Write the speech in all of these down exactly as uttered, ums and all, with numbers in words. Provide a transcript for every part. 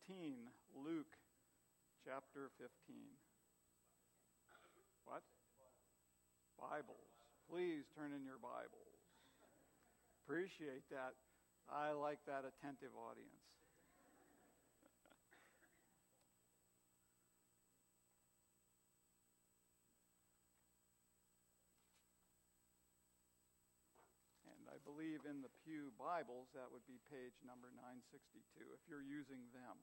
fifteen, Luke chapter fifteen. What? Bibles. Please turn in your Bibles. Appreciate that. I like that attentive audience. And I believe in the Pew Bibles, that would be page number nine sixty-two, if you're using them.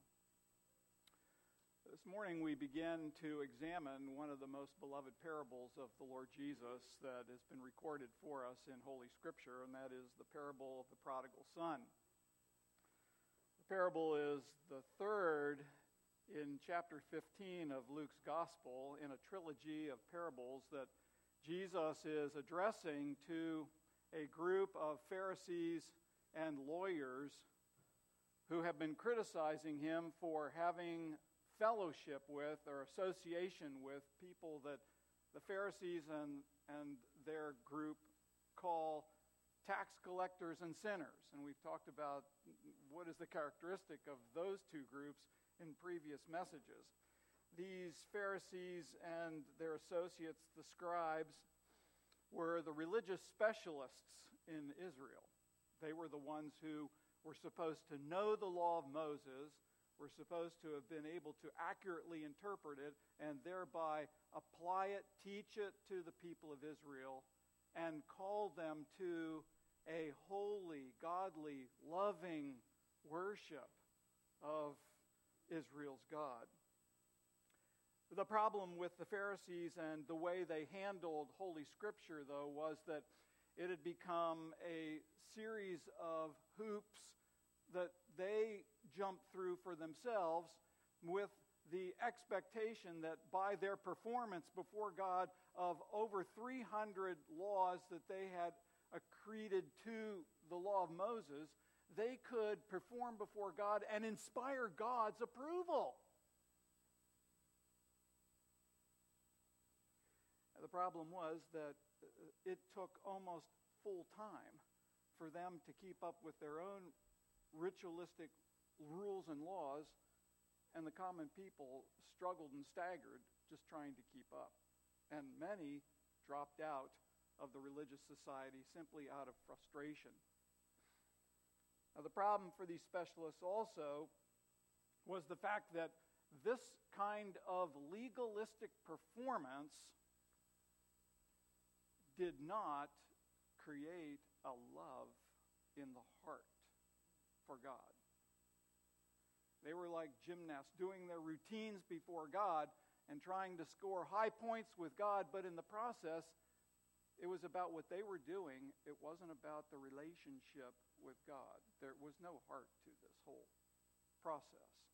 This morning we begin to examine one of the most beloved parables of the Lord Jesus that has been recorded for us in Holy Scripture, and that is the parable of the prodigal son. The parable is the third in chapter fifteen of Luke's Gospel in a trilogy of parables that Jesus is addressing to a group of Pharisees and lawyers who have been criticizing him for having fellowship with or association with people that the Pharisees and, and their group call tax collectors and sinners. And we've talked about what is the characteristic of those two groups in previous messages. These Pharisees and their associates, the scribes, were the religious specialists in Israel. They were the ones who were supposed to know the law of Moses, were supposed to have been able to accurately interpret it, and thereby apply it, teach it to the people of Israel, and call them to a holy, godly, loving worship of Israel's God. The problem with the Pharisees and the way they handled Holy Scripture, though, was that it had become a series of hoops that they jumped through for themselves with the expectation that by their performance before God of over three hundred laws that they had accreted to the law of Moses, they could perform before God and inspire God's approval. The problem was that it took almost full time for them to keep up with their own ritualistic rules and laws, and the common people struggled and staggered just trying to keep up. And many dropped out of the religious society simply out of frustration. Now, the problem for these specialists also was the fact that this kind of legalistic performance did not create a love in the heart for God. They were like gymnasts doing their routines before God and trying to score high points with God, but in the process, it was about what they were doing. It wasn't about the relationship with God. There was no heart to this whole process.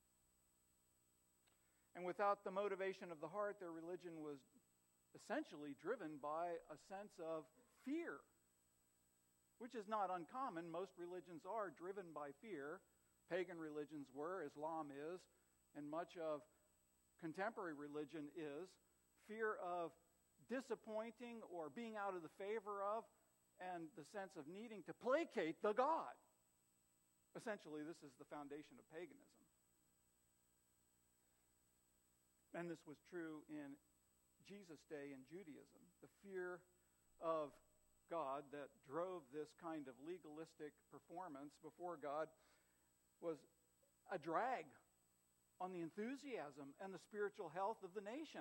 And without the motivation of the heart, their religion was essentially driven by a sense of fear, which is not uncommon. Most religions are driven by fear. Pagan religions were, Islam is, and much of contemporary religion is. Fear of disappointing or being out of the favor of, and the sense of needing to placate the God. Essentially, this is the foundation of paganism. And this was true in Jesus' day in Judaism. The fear of God that drove this kind of legalistic performance before God was a drag on the enthusiasm and the spiritual health of the nation.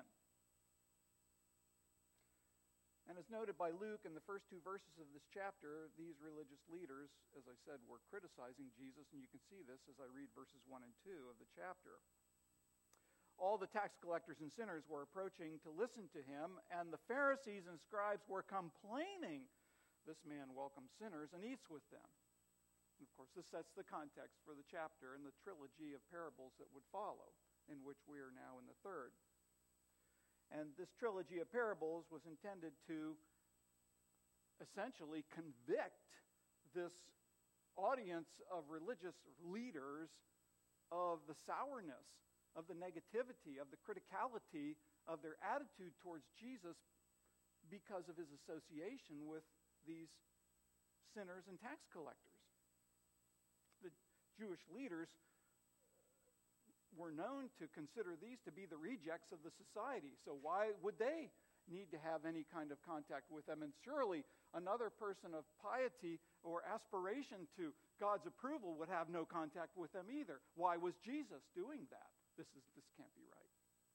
And as noted by Luke in the first two verses of this chapter, these religious leaders, as I said, were criticizing Jesus, and you can see this as I read verses one and two of the chapter. All the tax collectors and sinners were approaching to listen to him, and the Pharisees and scribes were complaining, "This man welcomes sinners and eats with them." And of course, this sets the context for the chapter and the trilogy of parables that would follow, in which we are now in the third. And this trilogy of parables was intended to essentially convict this audience of religious leaders of the sourness, of the negativity, of the criticality of their attitude towards Jesus because of his association with these sinners and tax collectors. The Jewish leaders were known to consider these to be the rejects of the society. So why would they need to have any kind of contact with them? And surely another person of piety or aspiration to God's approval would have no contact with them either. Why was Jesus doing that? This is this can't be right.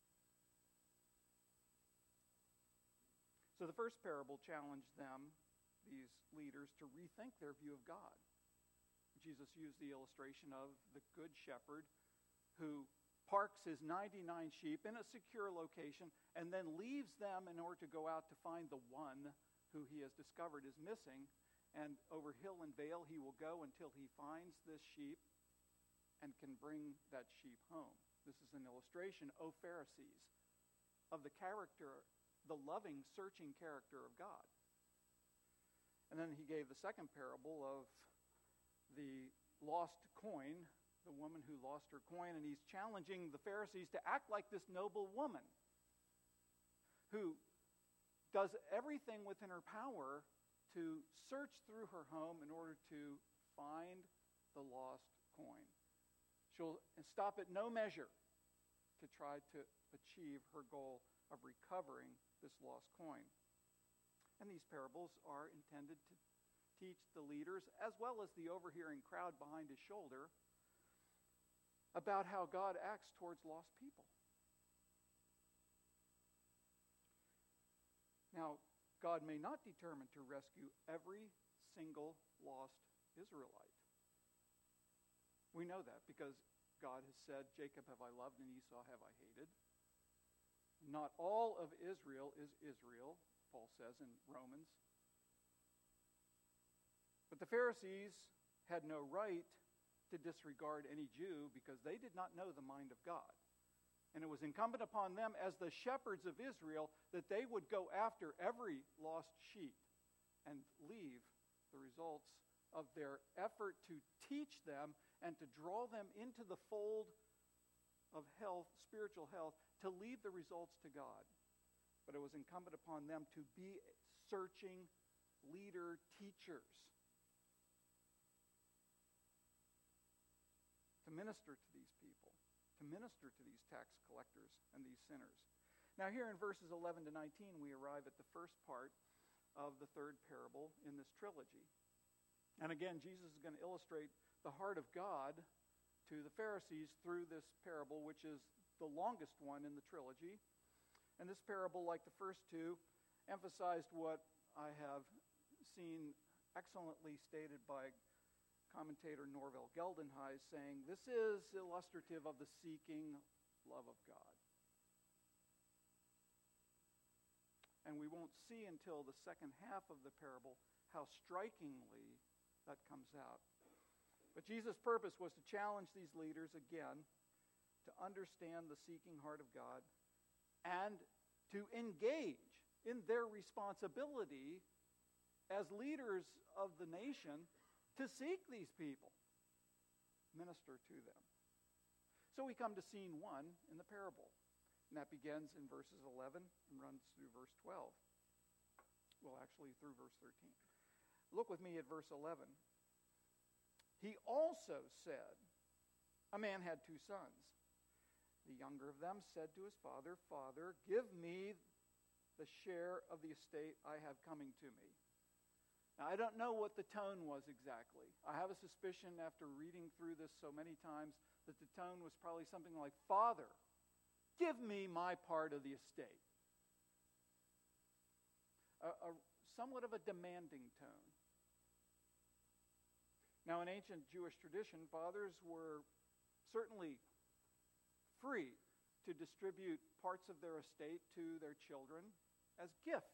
So the first parable challenged them, these leaders, to rethink their view of God. Jesus used the illustration of the good shepherd who parks his ninety-nine sheep in a secure location and then leaves them in order to go out to find the one who he has discovered is missing. And over hill and vale he will go until he finds this sheep and can bring that sheep home. This is an illustration, O Pharisees, of the character, the loving, searching character of God. And then he gave the second parable of the lost coin, the woman who lost her coin, and he's challenging the Pharisees to act like this noble woman who does everything within her power to search through her home in order to find the lost coin. She'll stop at no measure to try to achieve her goal of recovering this lost coin. And these parables are intended to teach the leaders, as well as the overhearing crowd behind his shoulder, about how God acts towards lost people. Now, God may not determine to rescue every single lost Israelite. We know that because God has said, Jacob have I loved and Esau have I hated. Not all of Israel is Israel, Paul says in Romans. But the Pharisees had no right to disregard any Jew because they did not know the mind of God. And it was incumbent upon them as the shepherds of Israel that they would go after every lost sheep and leave the results of their effort to teach them and to draw them into the fold of health, spiritual health, to leave the results to God. But it was incumbent upon them to be searching leader teachers, to minister to these people, to minister to these tax collectors and these sinners. Now here in verses eleven to nineteen, we arrive at the first part of the third parable in this trilogy. And again, Jesus is going to illustrate the heart of God to the Pharisees through this parable, which is the longest one in the trilogy. And this parable, like the first two, emphasized what I have seen excellently stated by commentator Norvell Geldenhuys, saying, this is illustrative of the seeking love of God. And we won't see until the second half of the parable how strikingly that comes out. But Jesus' purpose was to challenge these leaders again to understand the seeking heart of God and to engage in their responsibility as leaders of the nation to seek these people, minister to them. So we come to scene one in the parable, and that begins in verses eleven and runs through verse twelve. Well, actually through verse thirteen. Look with me at verse eleven. He also said, a man had two sons. The younger of them said to his father, Father, give me the share of the estate I have coming to me. Now, I don't know what the tone was exactly. I have a suspicion after reading through this so many times that the tone was probably something like, Father, give me my part of the estate. A, a somewhat of a demanding tone. Now, in ancient Jewish tradition, fathers were certainly free to distribute parts of their estate to their children as gifts.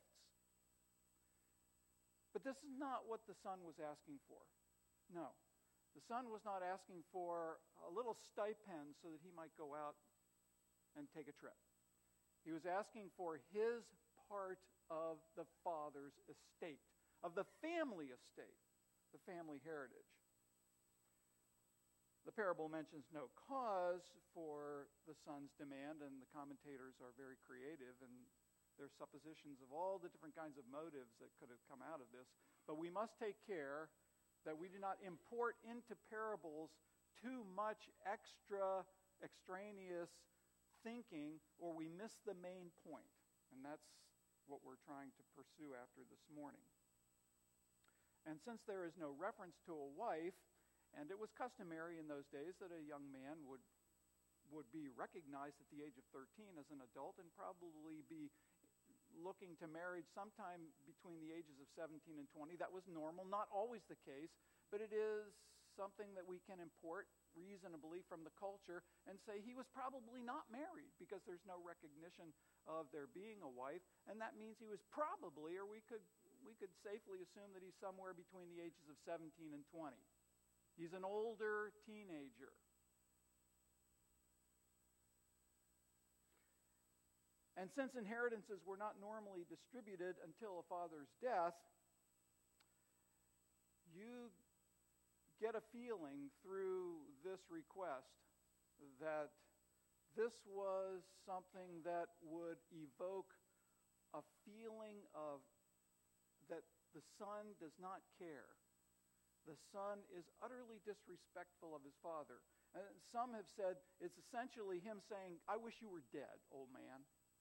But this is not what the son was asking for. No. The son was not asking for a little stipend so that he might go out and take a trip. He was asking for his part of the father's estate, of the family estate, the family heritage. The parable mentions no cause for the son's demand, and the commentators are very creative in their suppositions of all the different kinds of motives that could have come out of this. But we must take care that we do not import into parables too much extra extraneous thinking or we miss the main point. And that's what we're trying to pursue after this morning. And since there is no reference to a wife, and it was customary in those days that a young man would would be recognized at the age of thirteen as an adult and probably be looking to marriage sometime between the ages of seventeen and twenty. That was normal, not always the case, but it is something that we can import reasonably from the culture and say he was probably not married because there's no recognition of there being a wife, and that means he was probably, or we could we could safely assume that he's somewhere between the ages of seventeen and twenty. He's an older teenager. And since inheritances were not normally distributed until a father's death, you get a feeling through this request that this was something that would evoke a feeling of that the son does not care. The son is utterly disrespectful of his father. And some have said it's essentially him saying, I wish you were dead, old man.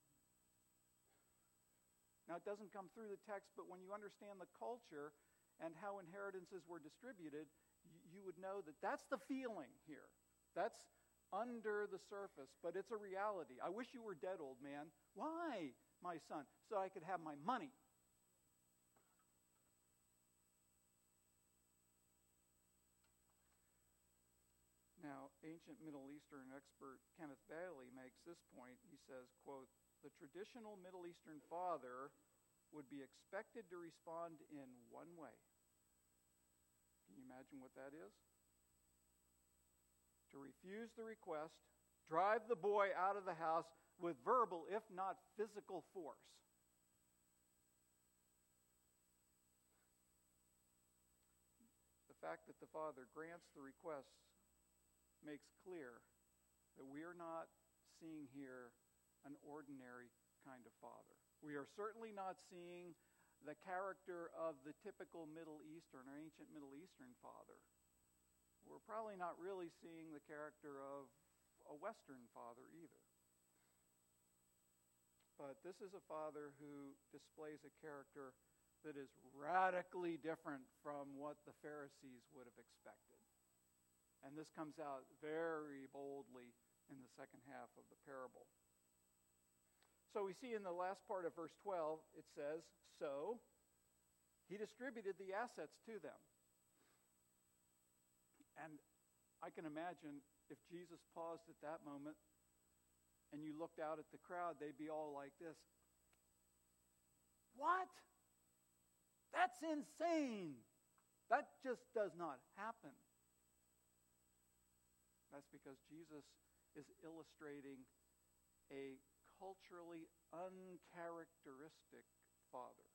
Now, it doesn't come through the text, but when you understand the culture and how inheritances were distributed, you would know that that's the feeling here. That's under the surface, but it's a reality. I wish you were dead, old man. Why, my son? So I could have my money. Now, ancient Middle Eastern expert Kenneth Bailey makes this point. He says, quote, the traditional Middle Eastern father would be expected to respond in one way. Can you imagine what that is? To refuse the request, drive the boy out of the house with verbal, if not physical, force. The fact that the father grants the request makes clear that we are not seeing here an ordinary kind of father. We are certainly not seeing the character of the typical Middle Eastern or ancient Middle Eastern father. We're probably not really seeing the character of a Western father either. But this is a father who displays a character that is radically different from what the Pharisees would have expected. And this comes out very boldly in the second half of the parable. So we see in the last part of verse twelve, it says, so he distributed the assets to them. And I can imagine if Jesus paused at that moment and you looked out at the crowd, they'd be all like this. What? That's insane. That just does not happen. That's because Jesus is illustrating a culturally uncharacteristic father.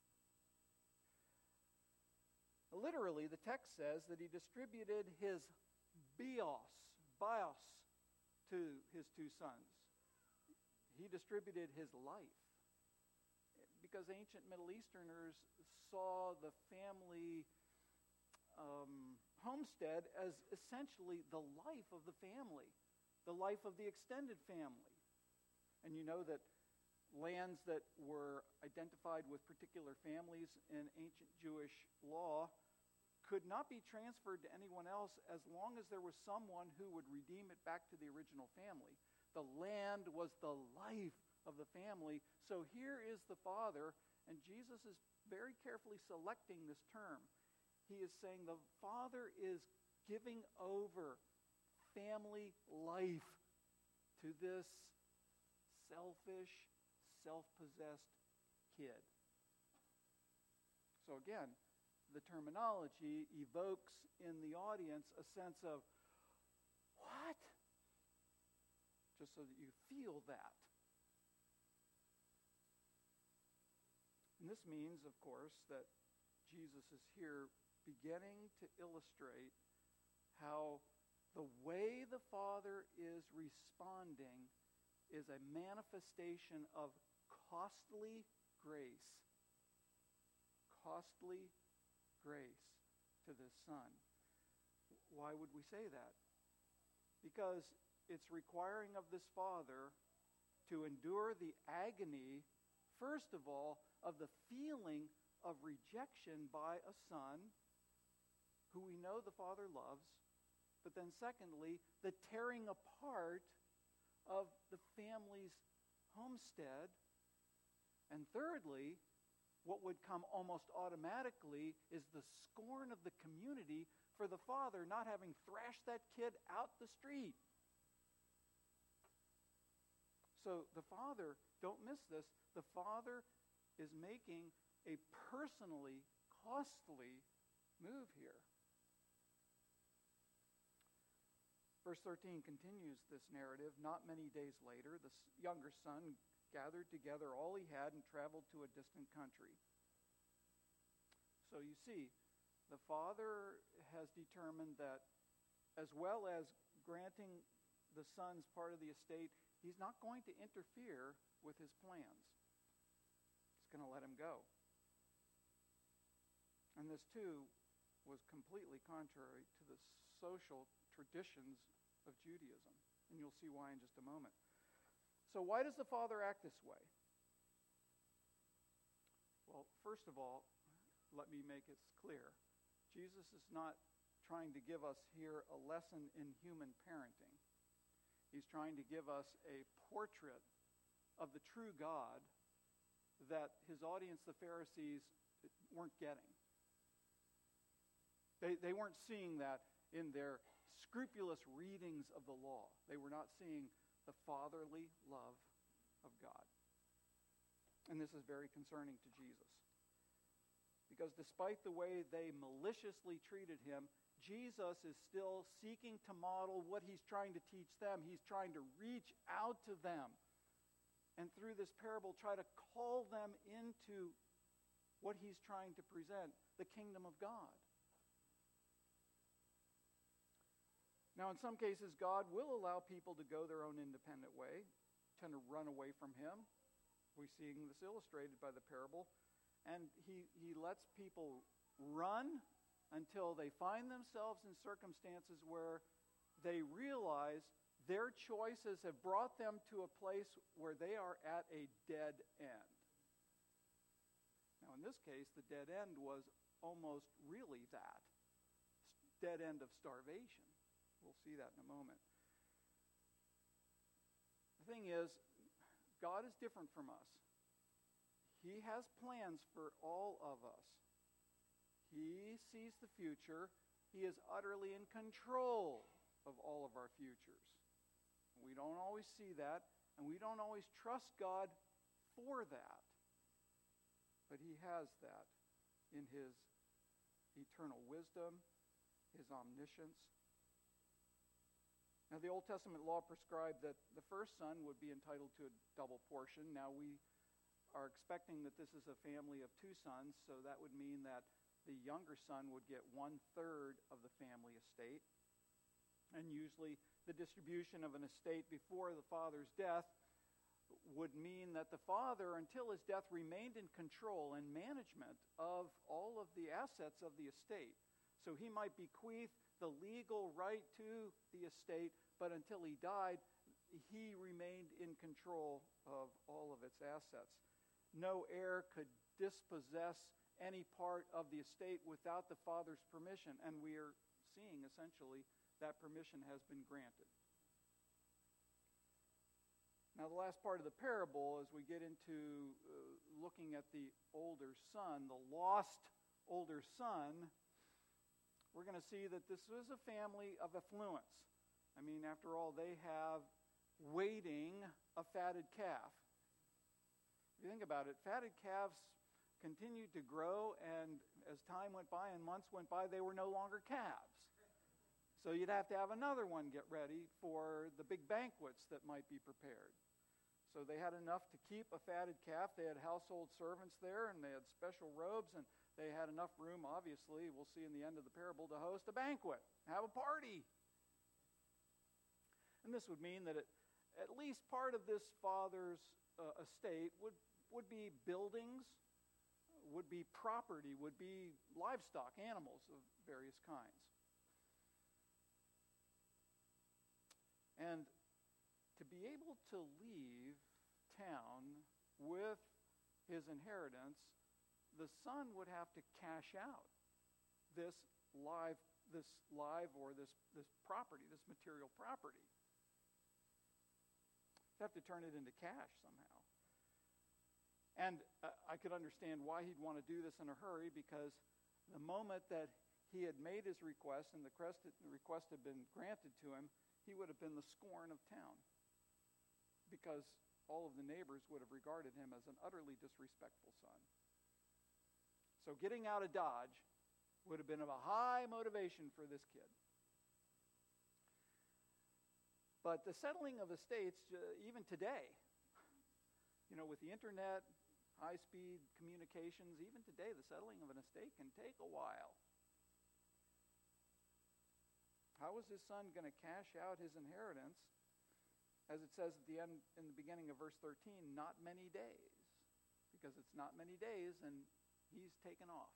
Literally, the text says that he distributed his bios, bios to his two sons. He distributed his life. Because ancient Middle Easterners saw the family um, homestead as essentially the life of the family, the life of the extended family. And you know that lands that were identified with particular families in ancient Jewish law could not be transferred to anyone else as long as there was someone who would redeem it back to the original family. The land was the life of the family. So here is the father, and Jesus is very carefully selecting this term. He is saying the father is giving over family life to this selfish, self-possessed kid. So again, the terminology evokes in the audience a sense of, what? Just so that you feel that. And this means, of course, that Jesus is here beginning to illustrate how the way the Father is responding is a manifestation of costly grace. Costly grace to this son. Why would we say that? Because it's requiring of this father to endure the agony, first of all, of the feeling of rejection by a son who we know the father loves, but then secondly, the tearing apart of the family's homestead, and thirdly, what would come almost automatically is the scorn of the community for the father not having thrashed that kid out the street. So the father, don't miss this, the father is making a personally costly move here. Verse thirteen continues this narrative. Not many days later, the younger son gathered together all he had and traveled to a distant country. So you see, the father has determined that as well as granting the son's part of the estate, he's not going to interfere with his plans. He's going to let him go. And this, too, was completely contrary to the social traditions of Judaism. And you'll see why in just a moment. So why does the father act this way? Well, first of all, let me make it clear. Jesus is not trying to give us here a lesson in human parenting. He's trying to give us a portrait of the true God that his audience, the Pharisees, weren't getting. They, they weren't seeing that in their scrupulous readings of the law. They were not seeing the fatherly love of God. And this is very concerning to Jesus. Because despite the way they maliciously treated him, Jesus is still seeking to model what he's trying to teach them. He's trying to reach out to them. And through this parable, try to call them into what he's trying to present, the kingdom of God. Now, in some cases, God will allow people to go their own independent way, tend to run away from him. We're seeing this illustrated by the parable. And he, he lets people run until they find themselves in circumstances where they realize their choices have brought them to a place where they are at a dead end. Now, in this case, the dead end was almost really that. Dead end of starvation. We'll see that in a moment. The thing is, God is different from us. He has plans for all of us. He sees the future. He is utterly in control of all of our futures. We don't always see that, and we don't always trust God for that. But he has that in his eternal wisdom, his omniscience. Now, the Old Testament law prescribed that the first son would be entitled to a double portion. Now, we are expecting that this is a family of two sons, so that would mean that the younger son would get one-third of the family estate. And usually the distribution of an estate before the father's death would mean that the father, until his death, remained in control and management of all of the assets of the estate. So he might bequeath the legal right to the estate, but until he died, he remained in control of all of its assets. No heir could dispossess any part of the estate without the father's permission, and we are seeing essentially that permission has been granted. Now, the last part of the parable, as we get into uh, looking at the older son, the lost older son, we're going to see that this was a family of affluence. I mean, after all, they have waiting a fatted calf. If you think about it, fatted calves continued to grow, and as time went by and months went by, they were no longer calves. So you'd have to have another one get ready for the big banquets that might be prepared. So they had enough to keep a fatted calf. They had household servants there, and they had special robes, and they had enough room, obviously, we'll see in the end of the parable, to host a banquet, have a party. And this would mean that it, at least part of this father's uh, estate would, would be buildings, would be property, would be livestock, animals of various kinds. And to be able to leave town with his inheritance, the son would have to cash out this live, this live or this, this property, this material property. He'd have to turn it into cash somehow. And uh, I could understand why he'd want to do this in a hurry, because the moment that he had made his request and the request had been granted to him, he would have been the scorn of town, because all of the neighbors would have regarded him as an utterly disrespectful son. So getting out of Dodge would have been of a high motivation for this kid. But the settling of estates, uh, even today, you know, with the internet, high-speed communications, even today, the settling of an estate can take a while. How was his son going to cash out his inheritance? As it says at the end, in the beginning of verse thirteen, not many days. Because it's not many days and he's taken off.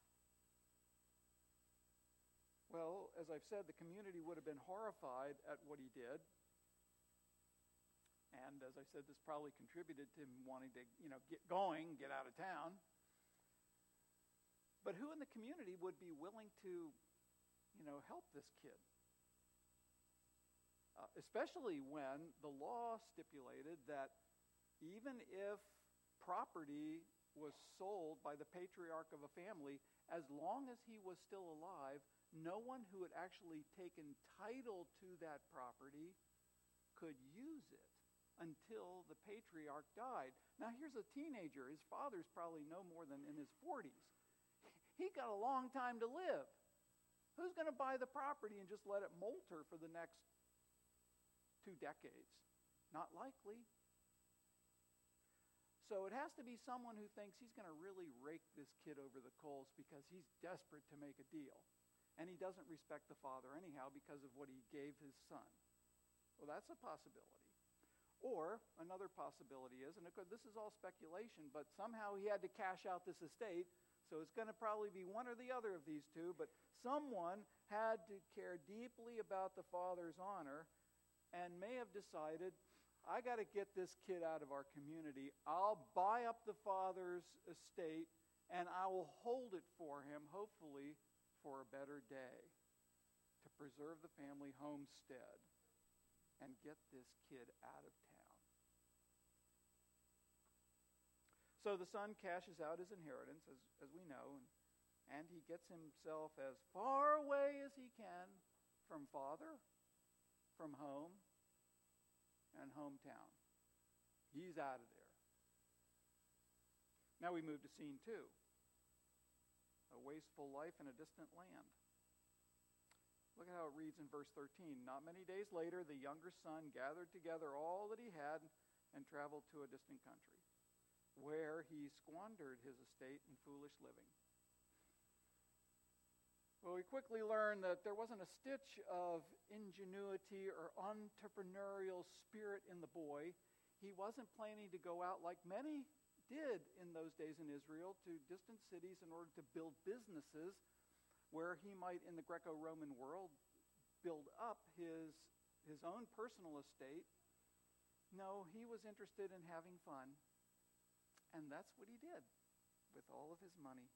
Well, as I've said, the community would have been horrified at what he did. And as I said, this probably contributed to him wanting to, you know, get going, get out of town. But who in the community would be willing to, you know, help this kid? Uh, especially when the law stipulated that even if property was sold by the patriarch of a family, as long as he was still alive, no one who had actually taken title to that property could use it until the patriarch died. Now here's a teenager. His father's probably no more than in his forties. He got a long time to live. Who's going to buy the property and just let it molter for the next two decades? Not likely. So it has to be someone who thinks he's going to really rake this kid over the coals because he's desperate to make a deal. And he doesn't respect the father anyhow because of what he gave his son. Well, that's a possibility. Or another possibility is, and this is all speculation, but somehow he had to cash out this estate, so it's going to probably be one or the other of these two, but someone had to care deeply about the father's honor and may have decided, I got to get this kid out of our community. I'll buy up the father's estate and I will hold it for him, hopefully for a better day, to preserve the family homestead and get this kid out of town. So the son cashes out his inheritance, as, as we know, and, and he gets himself as far away as he can from father, from home, and hometown. He's out of there. Now we move to scene two. A wasteful life in a distant land. Look at how it reads in verse thirteen. Not many days later, the younger son gathered together all that he had and traveled to a distant country, where he squandered his estate in foolish living. Well, we quickly learned that there wasn't a stitch of ingenuity or entrepreneurial spirit in the boy. He wasn't planning to go out like many did in those days in Israel to distant cities in order to build businesses where he might, in the Greco-Roman world, build up his, his own personal estate. No, he was interested in having fun, and that's what he did with all of his money.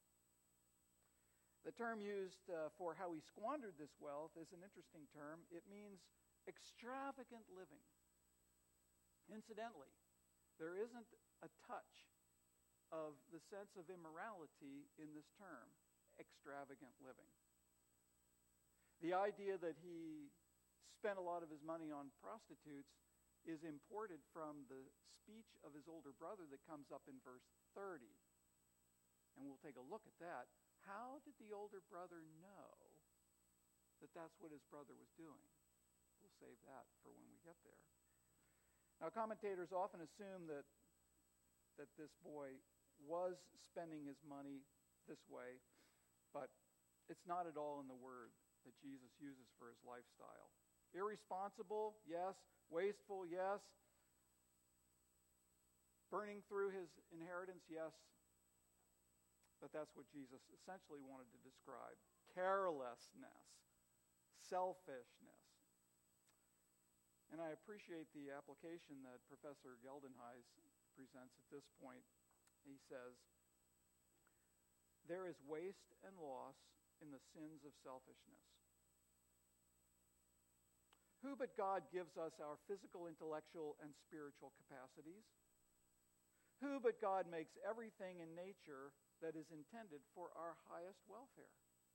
The term used uh, for how he squandered this wealth is an interesting term. It means extravagant living. Incidentally, there isn't a touch of the sense of immorality in this term, extravagant living. The idea that he spent a lot of his money on prostitutes is imported from the speech of his older brother that comes up in verse thirty. And we'll take a look at that. How did the older brother know that that's what his brother was doing? We'll save that for when we get there. Now, commentators often assume that that this boy was spending his money this way, but it's not at all in the word that Jesus uses for his lifestyle. Irresponsible, yes. Wasteful, yes. Burning through his inheritance, yes. But that's what Jesus essentially wanted to describe. Carelessness, selfishness. And I appreciate the application that Professor Geldenhuys presents at this point. He says, there is waste and loss in the sins of selfishness. Who but God gives us our physical, intellectual, and spiritual capacities? Who but God makes everything in nature that is intended for our highest welfare?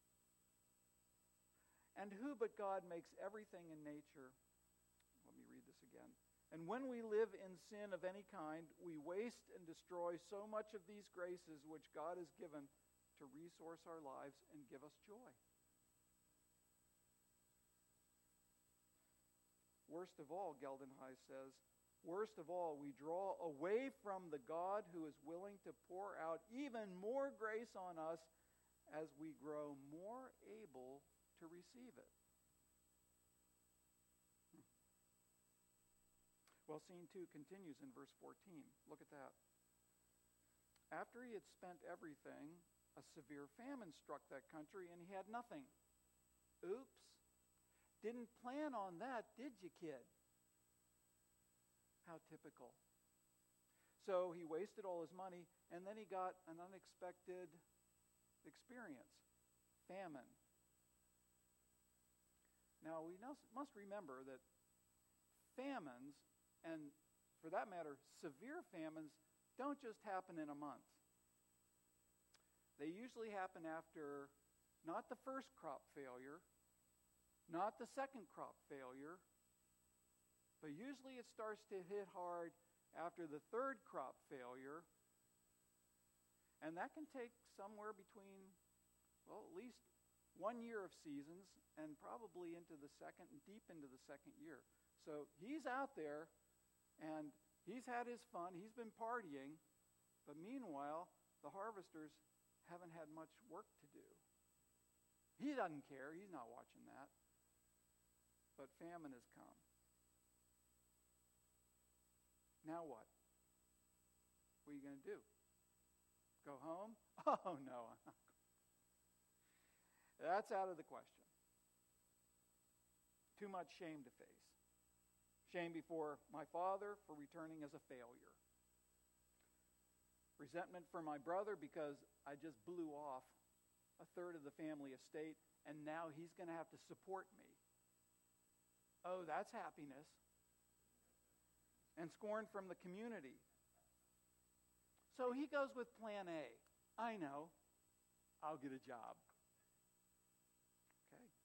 And who but God makes everything in nature? Let me read this again. And when we live in sin of any kind, we waste and destroy so much of these graces which God has given to resource our lives and give us joy. Worst of all, Geldenhuys says, worst of all, we draw away from the God who is willing to pour out even more grace on us as we grow more able to receive it. Hmm. Well, scene two continues in verse fourteen. Look at that. After he had spent everything, a severe famine struck that country and he had nothing. Oops. Didn't plan on that, did you, kid? How typical. So he wasted all his money, and then he got an unexpected experience, famine. Now, we must remember that famines, and for that matter, severe famines, don't just happen in a month. They usually happen after not the first crop failure, not the second crop failure, but usually it starts to hit hard after the third crop failure, and that can take somewhere between, well, at least one year of seasons and probably into the second, deep into the second year. So he's out there, and he's had his fun, he's been partying, but meanwhile, the harvesters haven't had much work to do. He doesn't care, he's not watching that. But famine has come. Now what? What are you going to do? Go home? Oh, no. That's out of the question. Too much shame to face. Shame before my father for returning as a failure. Resentment for my brother because I just blew off a third of the family estate, and now he's going to have to support me. Oh, that's happiness. And scorn from the community. So he goes with plan A. I know. I'll get a job. Okay.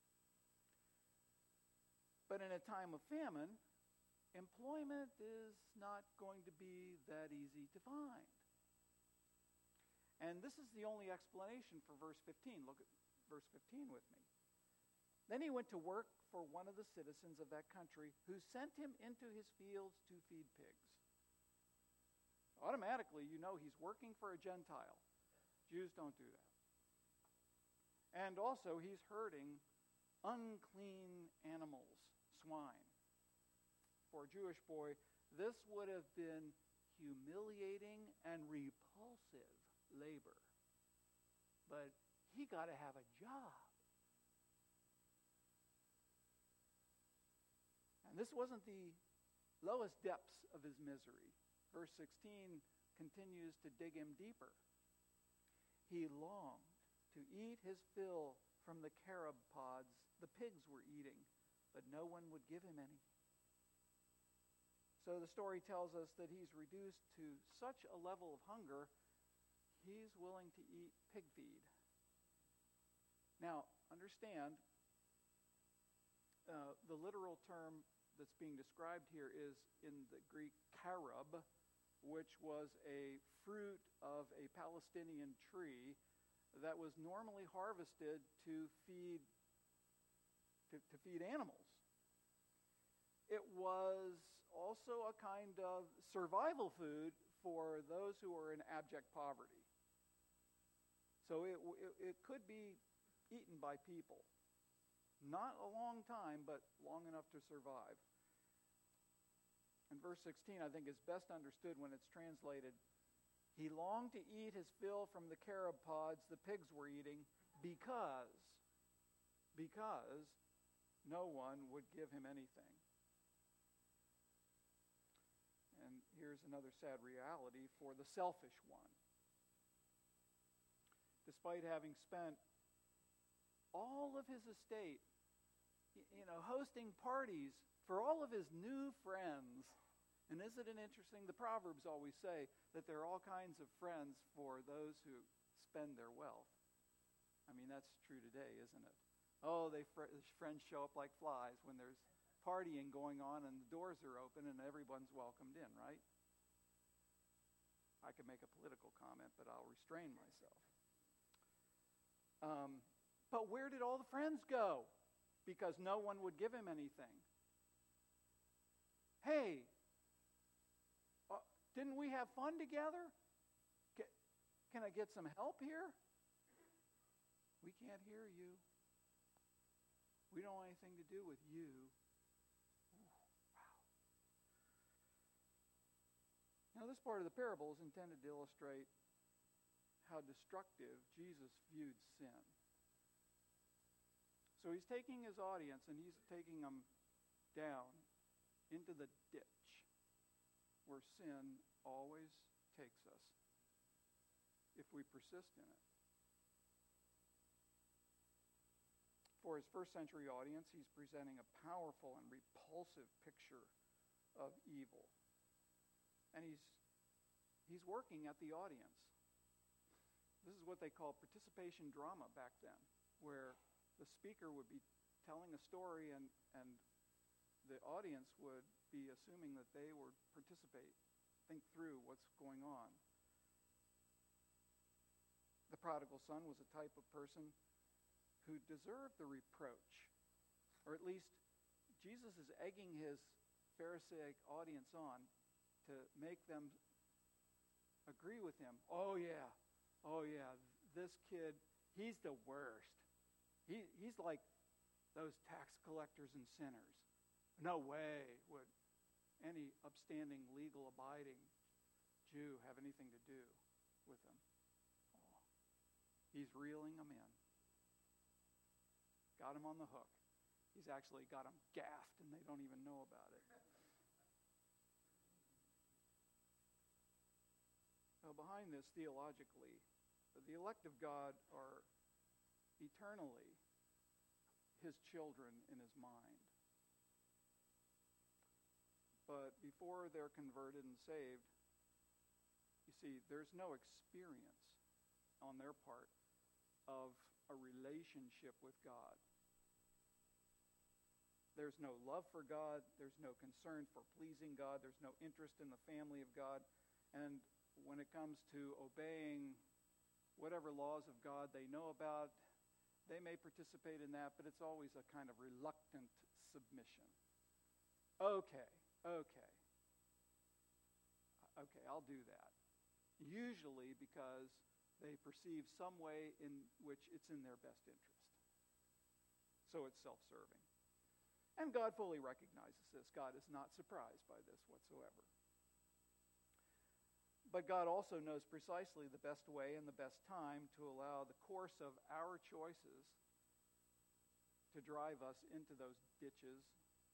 But in a time of famine, employment is not going to be that easy to find. And this is the only explanation for verse fifteen. Look at verse fifteen with me. Then he went to work for one of the citizens of that country who sent him into his fields to feed pigs. Automatically, you know he's working for a Gentile. Jews don't do that. And also, he's herding unclean animals, swine. For a Jewish boy, this would have been humiliating and repulsive labor. But he got to have a job. And this wasn't the lowest depths of his misery. Verse sixteen continues to dig him deeper. He longed to eat his fill from the carob pods the pigs were eating, but no one would give him any. So the story tells us that he's reduced to such a level of hunger, he's willing to eat pig feed. Now, understand, uh, the literal term that's being described here is in the Greek carob, which was a fruit of a Palestinian tree that was normally harvested to feed to, to feed animals. It was also a kind of survival food for those who were in abject poverty. So it, it, it could be eaten by people. Not a long time, but long enough to survive. And verse sixteen, I think, is best understood when it's translated, he longed to eat his fill from the carob pods the pigs were eating because, because no one would give him anything. here's another sad reality for the selfish one. Despite having spent all of his estate, you know, hosting parties for all of his new friends. And isn't it interesting? The Proverbs always say that there are all kinds of friends for those who spend their wealth. I mean, that's true today, isn't it? Oh, they fr- friends show up like flies when there's partying going on and the doors are open and everyone's welcomed in, right? I could make a political comment, but I'll restrain myself. Um, but where did all the friends go? Because no one would give him anything. Hey, uh, didn't we have fun together? Can, can I get some help here? We can't hear you. We don't want anything to do with you. Ooh, wow. Now, this part of the parable is intended to illustrate how destructive Jesus viewed sin. So he's taking his audience and he's taking them down into the ditch where sin always takes us if we persist in it. For his first century audience, he's presenting a powerful and repulsive picture of evil. And he's he's working at the audience. This is what they call participation drama back then, where the speaker would be telling a story and, and the audience would be assuming that they would participate, think through what's going on. The prodigal son was a type of person who deserved the reproach, or at least Jesus is egging his Pharisaic audience on to make them agree with him. Oh yeah, oh yeah, this kid, he's the worst. He, he's like those tax collectors and sinners. No way would any upstanding, legal, abiding Jew have anything to do with him. Oh, he's reeling them in. Got him on the hook. He's actually got them gaffed and they don't even know about it. Now, behind this, theologically, the elect of God are eternally his children in his mind. But before they're converted and saved, you see, there's no experience on their part of a relationship with God. There's no love for God. There's no concern for pleasing God. There's no interest in the family of God. And when it comes to obeying whatever laws of God they know about, they may participate in that, but it's always a kind of reluctant submission. Okay, okay. Okay, I'll do that. Usually because they perceive some way in which it's in their best interest. So it's self-serving. And God fully recognizes this. God is not surprised by this whatsoever. But God also knows precisely the best way and the best time to allow the course of our choices to drive us into those ditches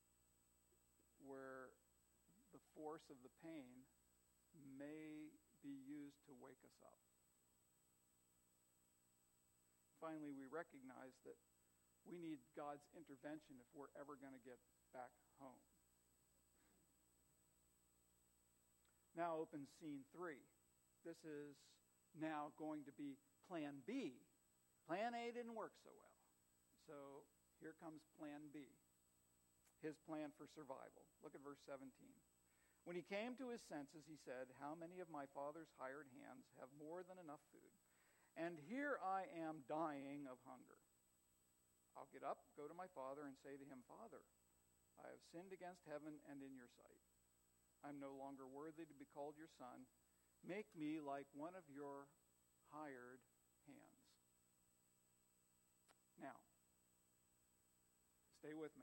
where the force of the pain may be used to wake us up. Finally, we recognize that we need God's intervention if we're ever going to get back home. Now opens scene three. This is now going to be plan B. Plan A didn't work so well. So here comes plan B. His plan for survival. Look at verse seventeen. When he came to his senses, he said, "How many of my father's hired hands have more than enough food? And here I am dying of hunger. I'll get up, go to my father, and say to him, 'Father, I have sinned against heaven and in your sight. I'm no longer worthy to be called your son. Make me like one of your hired hands.'" Now, stay with me.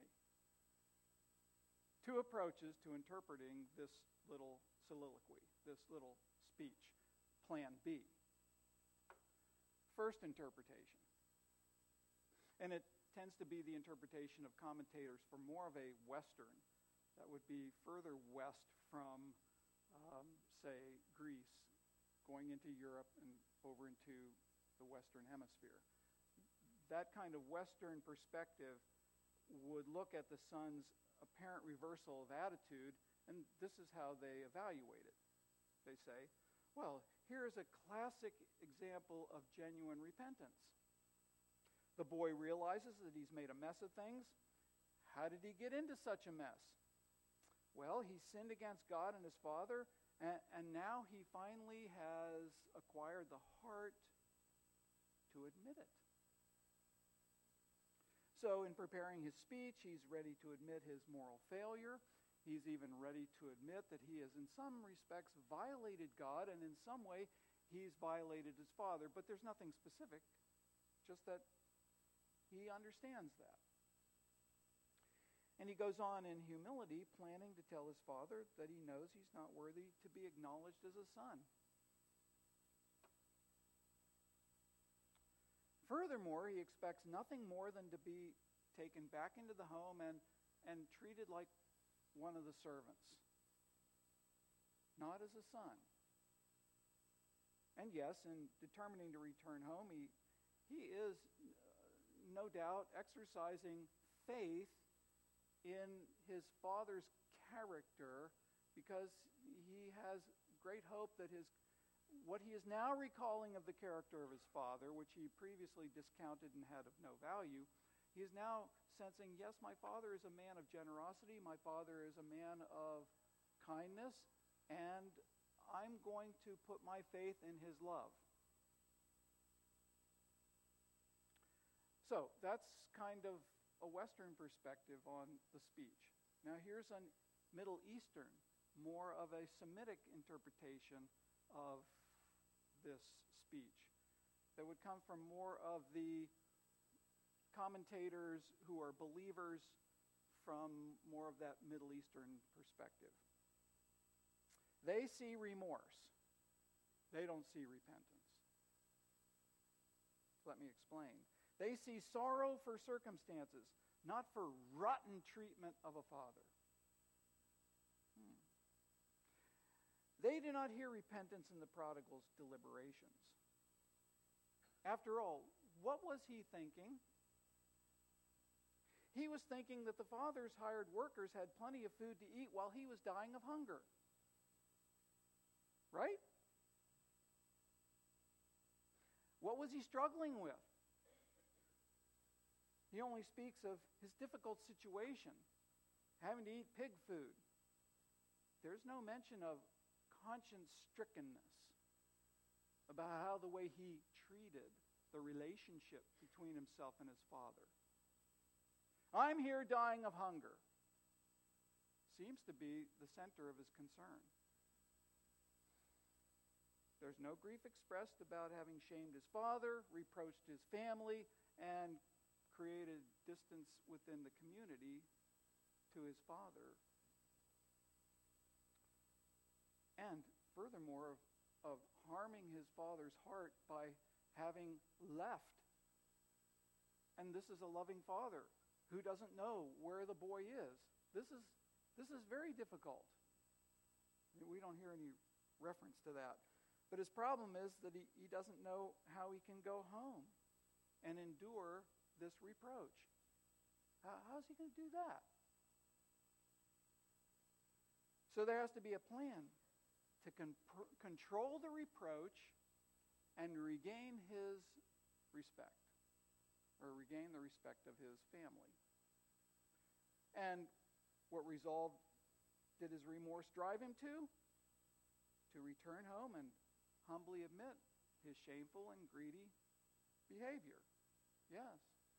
Two approaches to interpreting this little soliloquy, this little speech, plan B. First interpretation, and it tends to be the interpretation of commentators for more of a Western, that would be further west from uh, um, say, Greece, going into Europe and over into the Western Hemisphere. That kind of Western perspective would look at the son's apparent reversal of attitude, and this is how they evaluate it. They say, well, here is a classic example of genuine repentance. The boy realizes that he's made a mess of things. How did he get into such a mess? Well, he sinned against God and his father, and, and now he finally has acquired the heart to admit it. So in preparing his speech, he's ready to admit his moral failure. He's even ready to admit that he has in some respects violated God, and in some way he's violated his father. But there's nothing specific, just that he understands that. And he goes on in humility, planning to tell his father that he knows he's not worthy to be acknowledged as a son. Furthermore, he expects nothing more than to be taken back into the home and, and treated like one of the servants, not as a son. And yes, in determining to return home, he, he is uh, no doubt exercising faith in his father's character, because he has great hope that his what he is now recalling of the character of his father, which he previously discounted and had of no value, he is now sensing, yes, my father is a man of generosity, my father is a man of kindness, and I'm going to put my faith in his love. So that's kind of a Western perspective on the speech. Now here's a Middle Eastern, more of a Semitic interpretation of this speech that would come from more of the commentators who are believers from more of that Middle Eastern perspective. They see remorse. They don't see repentance. Let me explain. They see sorrow for circumstances, not for rotten treatment of a father. Hmm. They do not hear repentance in the prodigal's deliberations. After all, what was he thinking? He was thinking that the father's hired workers had plenty of food to eat while he was dying of hunger. Right? What was he struggling with? He only speaks of his difficult situation, having to eat pig food. There's no mention of conscience-strickenness about how the way he treated the relationship between himself and his father. I'm here dying of hunger. Seems to be the center of his concern. There's no grief expressed about having shamed his father, reproached his family, and created distance within the community to his father. And furthermore, of, of harming his father's heart by having left. And this is a loving father who doesn't know where the boy is. This is, this is very difficult. We don't hear any reference to that. But his problem is that he, he doesn't know how he can go home and endure this reproach. How, how's he going to do that? So there has to be a plan to con- control the reproach and regain his respect, or regain the respect of his family. And what resolve did his remorse drive him to? To return home and humbly admit his shameful and greedy behavior. Yes.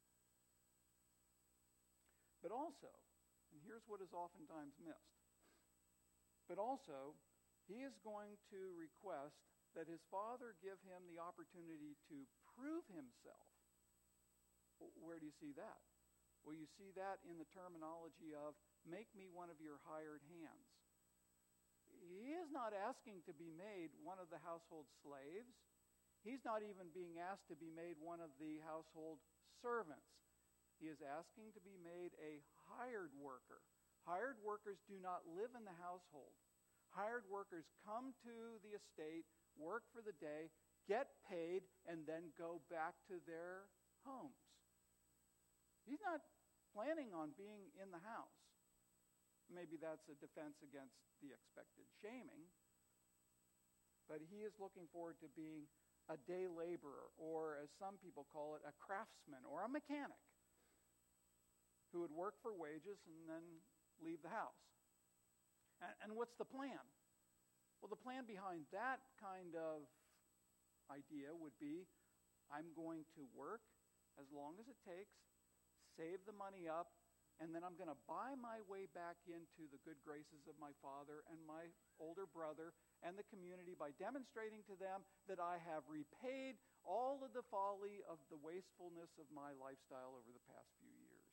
But also, and here's what is oftentimes missed, but also, he is going to request that his father give him the opportunity to prove himself. Where do you see that? Well, you see that in the terminology of, make me one of your hired hands. He is not asking to be made one of the household slaves. He's not even being asked to be made one of the household servants. He is asking to be made a hired worker. Hired workers do not live in the household. Hired workers come to the estate, work for the day, get paid, and then go back to their homes. He's not planning on being in the house. Maybe that's a defense against the expected shaming. But he is looking forward to being a day laborer, or as some people call it, a craftsman or a mechanic who would work for wages and then leave the house. And, and what's the plan? Well, the plan behind that kind of idea would be, I'm going to work as long as it takes, save the money up, and then I'm going to buy my way back into the good graces of my father and my older brother and the community by demonstrating to them that I have repaid all of the folly of the wastefulness of my lifestyle over the past few years.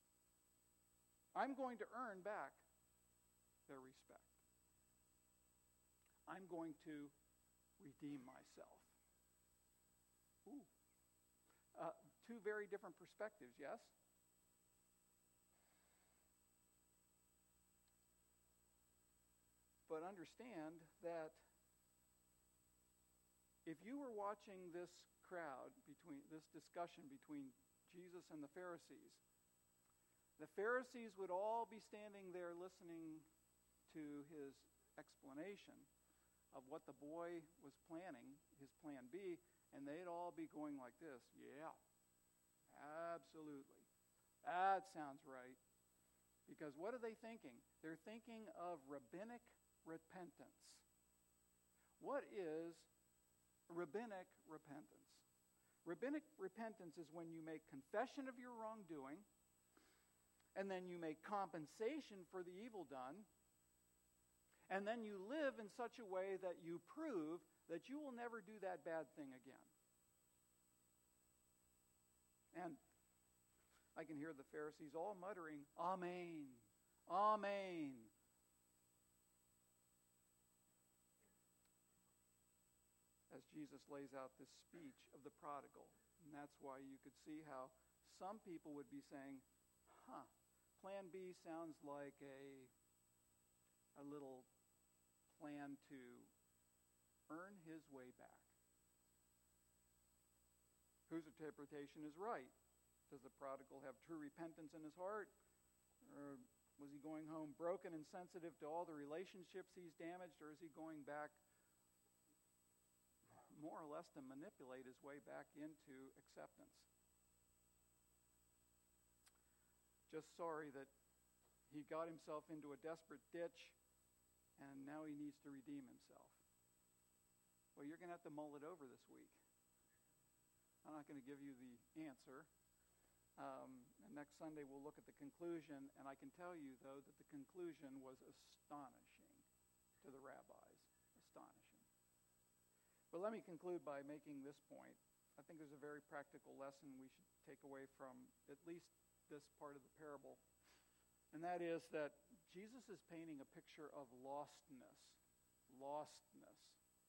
I'm going to earn back their respect. I'm going to redeem myself. Ooh. Uh, two very different perspectives, yes? But understand that if you were watching this crowd, between this discussion between Jesus and the Pharisees, the Pharisees would all be standing there listening to his explanation of what the boy was planning, his plan B, and they'd all be going like this, yeah, absolutely. That sounds right. Because what are they thinking? They're thinking of rabbinic repentance. What is rabbinic repentance? Rabbinic repentance is when you make confession of your wrongdoing, and then you make compensation for the evil done, and then you live in such a way that you prove that you will never do that bad thing again. And I can hear the Pharisees all muttering, Amen, Amen. As Jesus lays out this speech of the prodigal. And that's why you could see how some people would be saying, huh, plan B sounds like a, a little plan to earn his way back. Whose interpretation is right? Does the prodigal have true repentance in his heart? Or was he going home broken and sensitive to all the relationships he's damaged? Or is he going back more or less to manipulate his way back into acceptance? Just sorry that he got himself into a desperate ditch and now he needs to redeem himself. Well, you're going to have to mull it over this week. I'm not going to give you the answer. Um, and next Sunday we'll look at the conclusion, and I can tell you, though, that the conclusion was astonishing to the rabbis. Astonishing. But let me conclude by making this point. I think there's a very practical lesson we should take away from at least this part of the parable. And that is that Jesus is painting a picture of lostness. Lostness.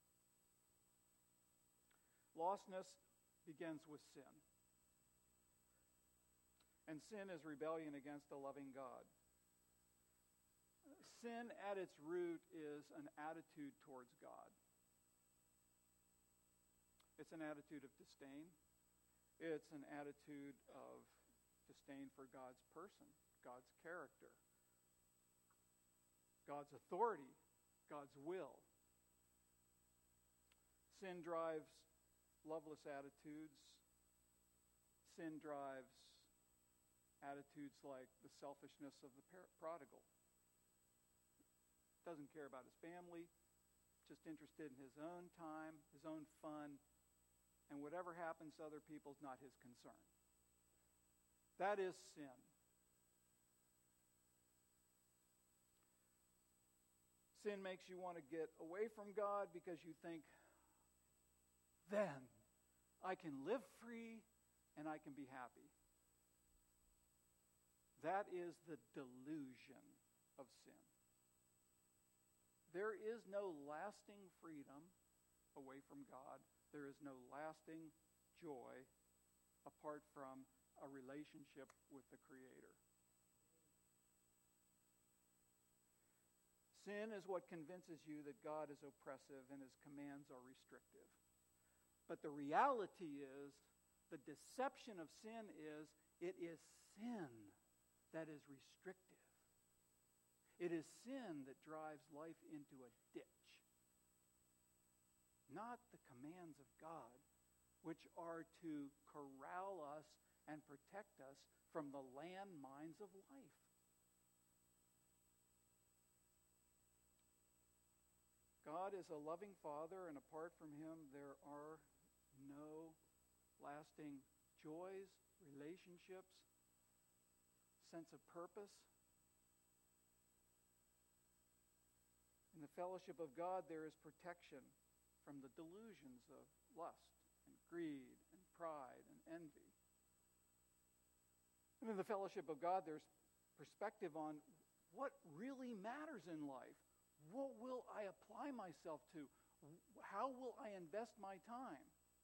Lostness begins with sin. And sin is rebellion against a loving God. Sin at its root is an attitude towards God. It's an attitude of disdain. It's an attitude of disdain for God's person, God's character, God's authority, God's will. Sin drives loveless attitudes. Sin drives attitudes like the selfishness of the prodigal. Doesn't care about his family, just interested in his own time, his own fun, and whatever happens to other people is not his concern. That is sin. Sin makes you want to get away from God because you think, then I can live free and I can be happy. That is the delusion of sin. There is no lasting freedom away from God. There is no lasting joy apart from a relationship with the Creator. Sin is what convinces you that God is oppressive and his commands are restrictive. But the reality is, the deception of sin is, it is sin that is restrictive. It is sin that drives life into a ditch. Not the commands of God, which are to corral us and protect us from the landmines of life. God is a loving Father, and apart from him, there are no lasting joys, relationships, sense of purpose. In the fellowship of God, there is protection from the delusions of lust and greed and pride and envy. And in the fellowship of God, there's perspective on what really matters in life. What will I apply myself to? How will I invest my time?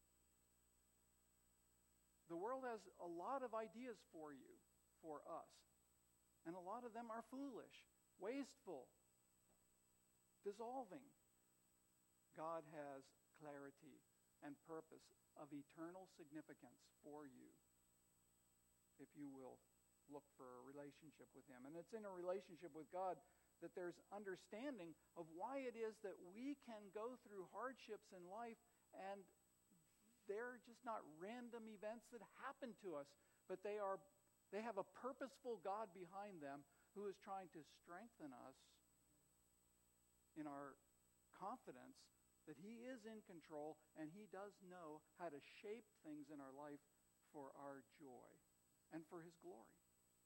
The world has a lot of ideas for you, for us. And a lot of them are foolish, wasteful, dissolving. God has clarity and purpose of eternal significance for you, if you will look for a relationship with him. And it's in a relationship with God that there's understanding of why it is that we can go through hardships in life, and they're just not random events that happen to us, but they are they have a purposeful God behind them who is trying to strengthen us in our confidence that he is in control and he does know how to shape things in our life for our joy and for his glory.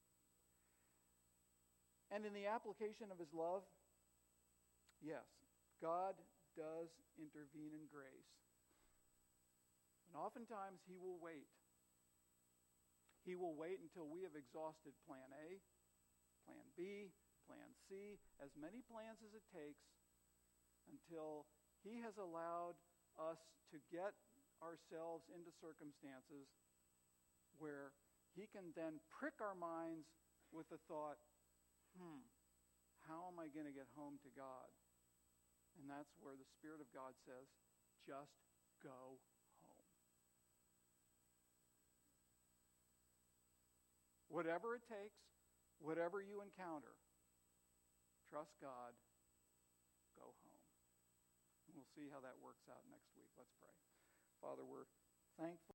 And in the application of his love, yes, God does intervene in grace. And oftentimes he will wait. He will wait until we have exhausted plan A, plan B, plan C, as many plans as it takes, until he has allowed us to get ourselves into circumstances where he can then prick our minds with the thought, hmm, how am I going to get home to God? And that's where the Spirit of God says, just go home. Whatever it takes, whatever you encounter, trust God, go home. And we'll see how that works out next week. Let's pray. Father, we're thankful.